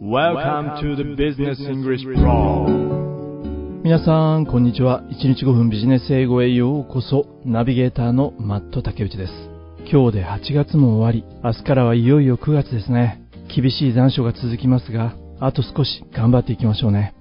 Welcome to the Business English Pro。 皆さんこんにちは。1日5分ビジネス英語へようこそ。ナビゲーターのマット竹内です。今日で8月も終わり、明日からはいよいよ9月ですね。厳しい残暑が続きますが、あと少し頑張っていきましょうね。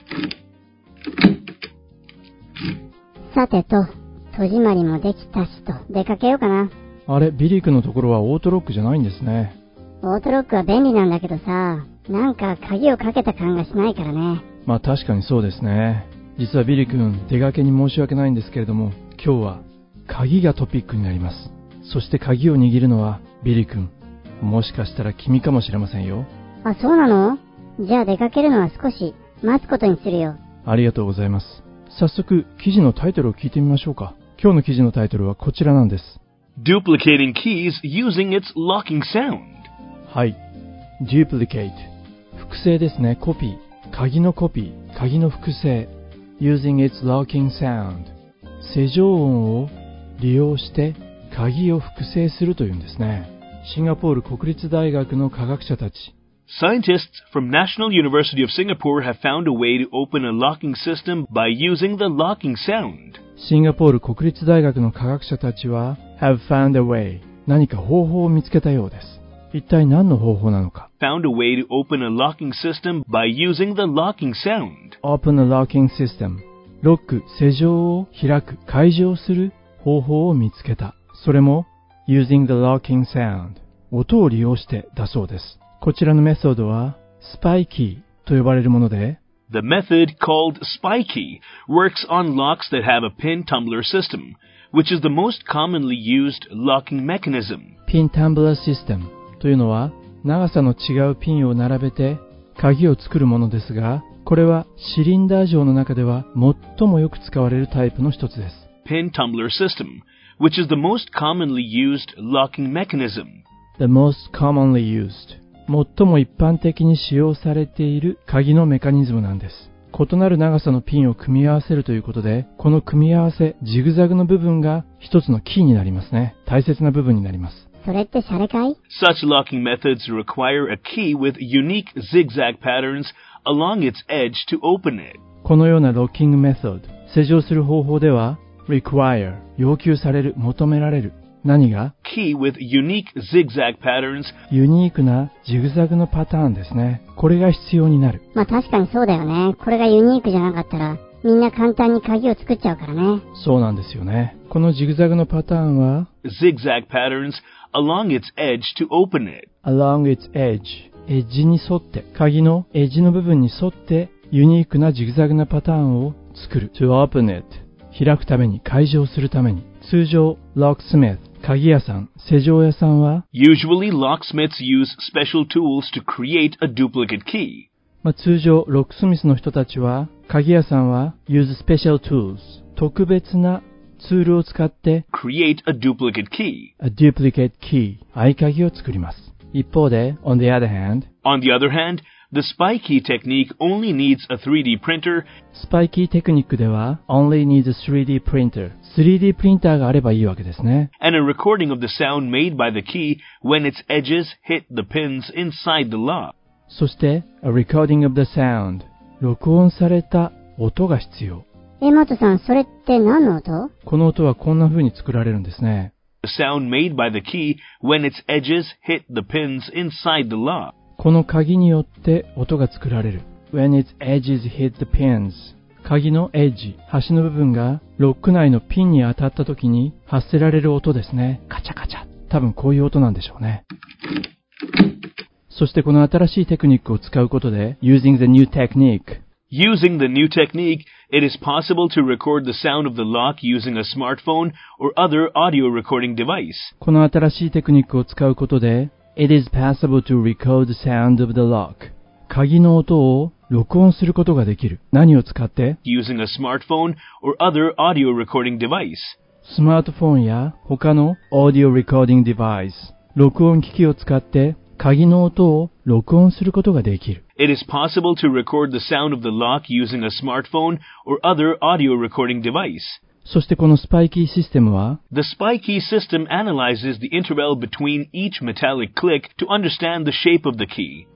さてと、戸締まりもできたしと出かけようかな。 あれ、ビリー君のところはオートロックじゃないんですね。 オートロックは便利なんだけどさ、なんか鍵をかけた感がしないからね。 まあ確かにそうですね。実はビリー君、出かけに申し訳ないんですけれども、今日は鍵がトピックになります。そして鍵を握るのはビリー君。もしかしたら君かもしれませんよ。 あ、そうなの？じゃあ出かけるのは少し待つことにするよ。 ありがとうございます。早速、記事のタイトルを聞いてみましょうか。今日の記事のタイトルはこちらなんです。 Duplicating keys using its locking sound。 はい。Duplicate。複製ですね。コピー。鍵のコピー。鍵の複製。Using its locking sound。施錠音を利用して鍵を複製するというんですね。シンガポール国立大学の科学者たち。 Scientists from National University of Singapore have found a way to open a locking system by using the locking sound。 シンガポール国立大学の科学者たちは have found a way。 何か方法を見つけたようです。一体何の方法なのか。 Found a way to open a locking system by using the locking sound。 Open a locking system。 ロック、施錠を開く、解錠する方法を見つけた。それも using the locking sound。 音を利用してだそうです。こちらのメソッドはスパイキーと呼ばれるもので、 The method, called SpyKey, works on locks that have a pin tumbler system, which is the most commonly used locking mechanism。 ピンタンブラーシステムというのは長さの違うピンを並べて鍵を作るものですが、これはシリンダー状の中では最もよく使われるタイプの一つです。 Pin tumbler system, which is the most commonly used locking mechanism。 The most commonly used。 最も一般的に使用されている鍵のメカニズムなんです。異なる長さのピンを組み合わせるということで、この組み合わせ、ジグザグの部分が一つのキーになりますね。大切な部分になります。 それってシャレかい？ Such locking methods require a key with unique zigzag patterns along its edge to open it。 このようなロッキングメソッド、施錠する方法では require、 要求される、求められる。何が？ Key with unique zigzag patterns。 ユニークなジグザグのパターンですね。これが必要になる。 まあ確かにそうだよね。これがユニークじゃなかったらみんな簡単に鍵を作っちゃうからね。 そうなんですよね。このジグザグのパターンは zigzag patterns along its edge to open it。 along its edge、 エッジに沿って、鍵のエッジの部分に沿ってユニークなジグザグなパターンを作る。 to open it、 開くために、解錠するために。通常 locksmith、 鍵屋さん、施錠屋さんは Usually locksmiths use special tools to create a duplicate key。 通常ロックスミスの人たちは、鍵屋さんは use special tools、 特別なツールを使って create a duplicate key。 a duplicate key、 合鍵を作ります。一方で on the other hand、 the SpyKey technique only needs a 3D printer。 スパイキーテクニックでは only needs a 3D printer、 3D プリンターがあればいいわけですね。 and a recording of the sound made by the key when its edges hit the pins inside the lock。 そして a recording of the sound、 録音された音が必要。 マトさん、それって何の音？ この音はこんな風に作られるんですね。 The sound made by the key when its edges hit the pins inside the lock。 この鍵によって音が作られる。 when its edges hit the pins、 鍵のエッジ、端の部分がロック内のピンに当たった時に発せられる音ですね。カチャカチャ。多分こういう音なんでしょうね。そしてこの新しいテクニックを使うことで using the new technique、Using the new technique, it is possible to record the sound of the lock using a smartphone or other audio recording device。 この新しいテクニックを使うことで It is possible to record the sound of the lock、 鍵の音を録音することができる。何を使って？ Using a smartphone or other audio recording device。 スマートフォンや他の audio recording device、 録音機器を使って鍵の音を録音することができる。 It is possible to record the sound of the lock using a smartphone or other audio recording device。 そしてこのスパイキーシステムは The SpyKey system analyzes the interval between each metallic click to understand the shape of the key。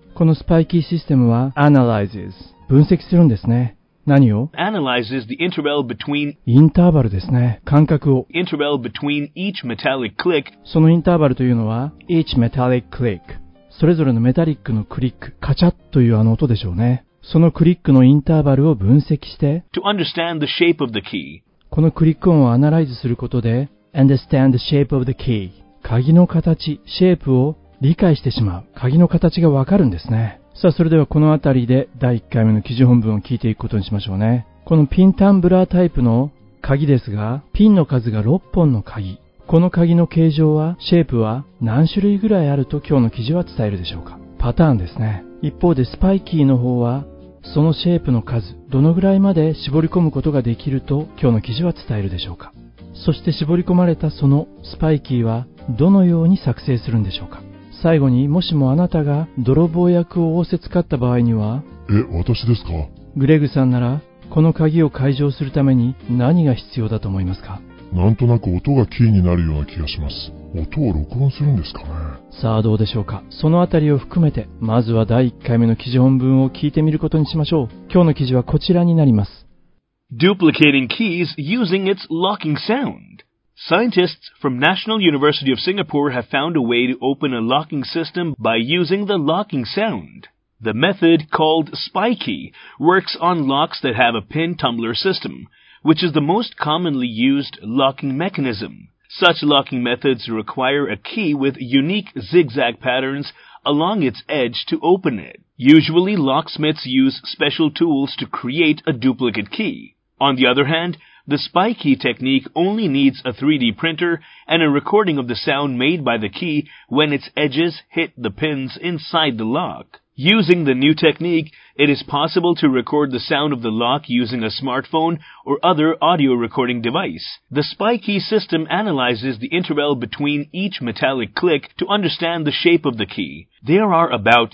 このスパイキーシステムは analyzes 分析するんですね。何を？ Analyzes the interval between インターバルですね。間隔を。 interval between each metallic click そのインターバルというのは each metallic click それぞれのメタリックのクリック、カチャッというあの音でしょうね。そのクリックのインターバルを分析して to understand the shape of the key. このクリック音をアナライズすることで understand the shape of the key 鍵の形、シェイプを理解してしまう。鍵の形がわかるんですね。さあ、それではこのあたりで第1回目の記事本文を聞いていくことにしましょうね。このピンタンブラータイプの鍵ですが、ピンの数が6本の鍵。この鍵の形状は、シェイプは何種類ぐらいあると今日の記事は伝えるでしょうか。パターンですね。一方でスパイキーの方は、そのシェイプの数、どのぐらいまで絞り込むことができると今日の記事は伝えるでしょうか。そして絞り込まれたそのスパイキーはどのように作成するんでしょうか。最後にもしもあなたが泥棒役を仰せつかった場合には、 私ですか？ グレグさんならこの鍵を解錠するために何が必要だと思いますか？ なんとなく音がキーになるような気がします。音を録音するんですかね。 さあどうでしょうか。そのあたりを含めてまずは第1回目の記事本文を聞いてみることにしましょう。今日の記事はこちらになります。 Duplicating keys using its locking sound. Scientists from National University of Singapore have found a way to open a locking system by using the locking sound. The method, called SpyKey, works on locks that have a pin tumbler system, which is the most commonly used locking mechanism. Such locking methods require a key with unique zigzag patterns along its edge to open it. Usually, locksmiths use special tools to create a duplicate key. On the other hand, the SpyKey technique only needs a 3D printer and a recording of the sound made by the key when its edges hit the pins inside the lock. Using the new technique, it is possible to record the sound of the lock using a smartphone or other audio recording device. The SpyKey system analyzes the interval between each metallic click to understand the shape of the key. There are about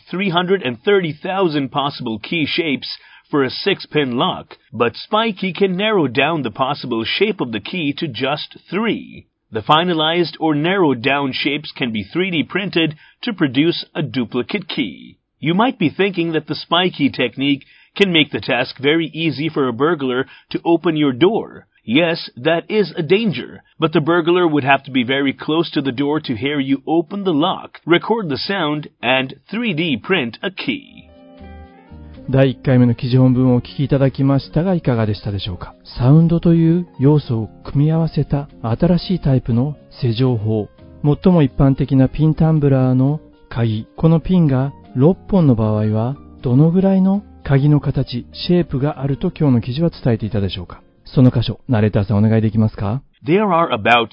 330,000 possible key shapes for a 6-pin lock, but SpyKey can narrow down the possible shape of the key to just 3. The finalized or narrowed down shapes can be 3D printed to produce a duplicate key. You might be thinking that the SpyKey technique can make the task very easy for a burglar to open your door. Yes, that is a danger, but the burglar would have to be very close to the door to hear you open the lock, record the sound, and 3D print a key. 第1回目の記事本文をお聞きいただきましたがいかがでしたでしょうか。サウンドという要素を組み合わせた新しいタイプの施錠法。最も一般的なピンタンブラーの鍵。このピンが6本の場合はどのぐらいの鍵の形、シェイプがあると今日の記事は伝えていたでしょうか。その箇所、ナレーターさんお願いできますか。 There are about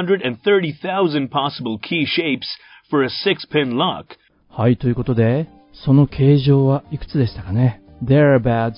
330,000 possible key shapes for a 6-pin lock. はい、ということでその形状はいくつでしたかね。 There are about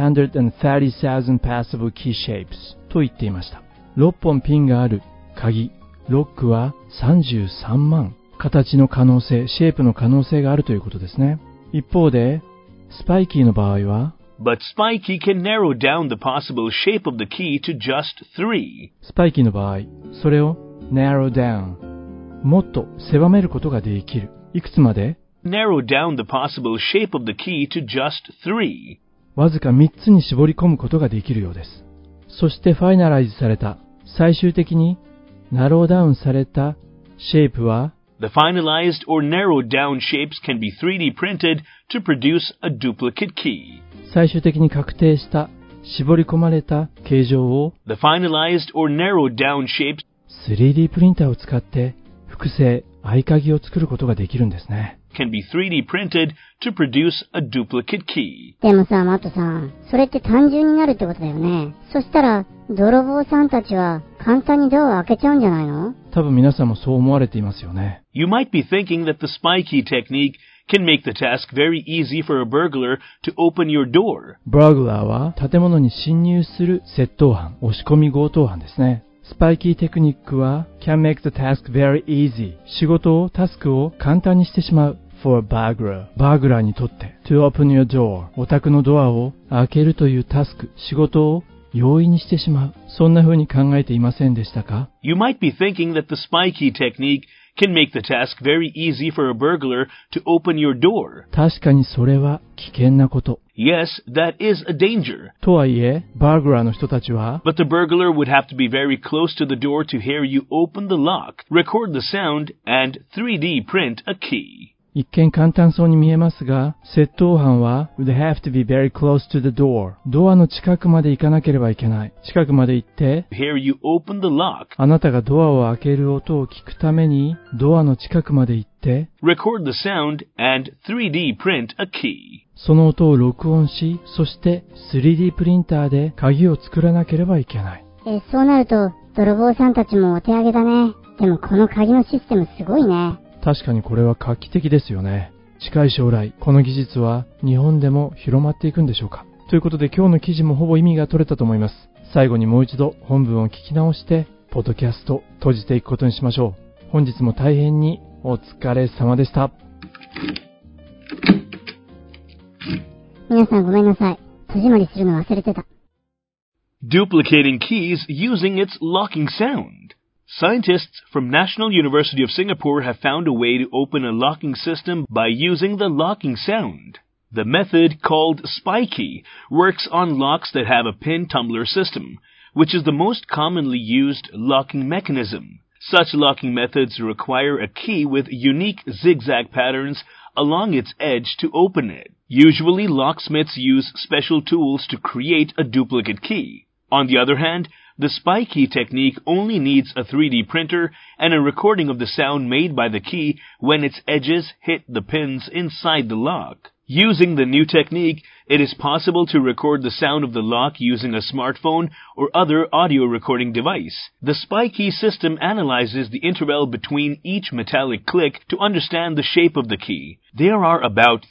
330,000 possible key shapes と言っていました。6本ピンがある鍵、ロックは33万形の可能性、シェイプの可能性があるということですね。一方でスパイキーの場合は But SpyKey can narrow down the possible shape of the key to just 3. スパイキーの場合、それを narrow down もっと狭めることができる。いくつまで Narrow down the possible shape of the key to just 3. わずか3つに絞り込むことができるようです。そしてファイナライズされた、最終的にナローダウンされたシェイプは The finalized or narrowed down shapes can be 3D printed to produce a duplicate key. 最終的に確定した絞り込まれた形状を The finalized or narrowed down shapes 3D プリンターを使って複製、合鍵を作ることができるんですね。 can be 3D printed to produce a duplicate key. でもさ、マットさん、それって単純になるってことだよね。そしたら、泥棒さんたちは簡単にドアを開けちゃうんじゃないの？ 多分皆さんもそう思われていますよね。 You might be thinking that the SpyKey technique can make the task very easy for a burglar to open your door. ブラグラーは建物に侵入する窃盗犯、押し込み強盗犯ですね。スパイキーテクニックは can make the task very easy 仕事をタスクを簡単にしてしまう for a burglar バーグラーにとって to open your door お宅のドアを開けるというタスク仕事を容易にしてしまうそんな風に考えていませんでしたか？ You might be thinking that the SpyKey technique can make the task very easy for a burglar to open your door. 確かにそれは危険なこと。 Yes, that is a danger. とはいえ、バーグラーの人たちは、 But the burglar would have to be very close to the door to hear you open the lock, record the sound, and 3D print a key. 一見簡単そうに見えますが、窃盗犯は would have to be very close to the door。ドアの近くまで行かなければいけない。近くまで行って、 Hear you open the lock. あなたがドアを開ける音を聞くために、ドアの近くまで行って、 Record the sound and 3D print a key. その音を録音し、そして 3D プリンターで鍵を作らなければいけない。 そうなると、泥棒さんたちもお手上げだね。でもこの鍵のシステムすごいね。 確かにこれは画期的ですよね。近い将来、この技術は日本でも広まっていくんでしょうか。ということで今日の記事もほぼ意味が取れたと思います。最後にもう一度本文を聞き直して、ポッドキャスト閉じていくことにしましょう。本日も大変にお疲れ様でした。 皆さんごめんなさい。戸締まりするの忘れてた。 Duplicating keys using its locking sound.Scientists from National University of Singapore have found a way to open a locking system by using the locking sound. The method, called SpyKey, works on locks that have a pin tumbler system, which is the most commonly used locking mechanism. Such locking methods require a key with unique zigzag patterns along its edge to open it. Usually, locksmiths use special tools to create a duplicate key. On the other hand,The SpyKey technique only needs a 3D printer and a recording of the sound made by the key when its edges hit the pins inside the lock. Using the new technique, it is possible to record the sound of the lock using a smartphone or other audio recording device. The SpyKey system analyzes the interval between each metallic click to understand the shape of the key. There are about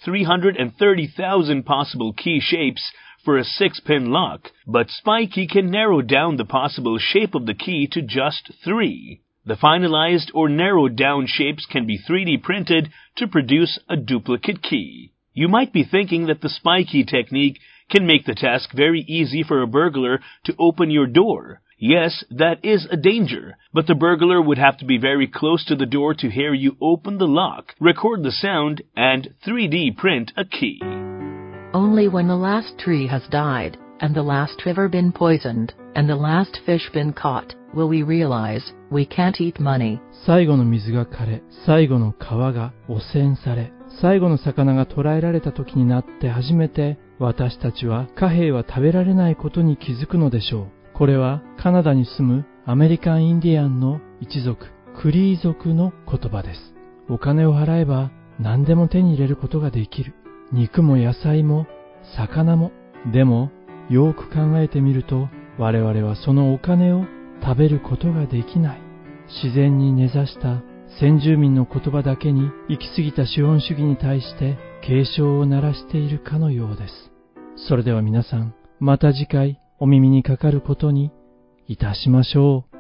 330,000 possible key shapes,for a 6-pin lock, but SpyKey can narrow down the possible shape of the key to just 3. The finalized or narrowed down shapes can be 3D printed to produce a duplicate key. You might be thinking that the SpyKey technique can make the task very easy for a burglar to open your door. Yes, that is a danger, but the burglar would have to be very close to the door to hear you open the lock, record the sound, and 3D print a key.Only when the last tree has died, and the last river been poisoned, and the last fish been caught, will we realize we can't eat money. 最後の水が枯れ、最後の川が汚染され、最後の魚が捕らえられた時になって初めて、私たちは貨幣は食べられないことに気づくのでしょう。これはカナダに住むアメリカンインディアンの一族、クリー族の言葉です。お金を払えば何でも手に入れることができる。肉も野菜も魚も。でもよく考えてみると、我々はそのお金を食べることができない。自然に根ざした先住民の言葉だけに行き過ぎた資本主義に対して警鐘を鳴らしているかのようです。それでは皆さん、また次回お耳にかかることにいたしましょう。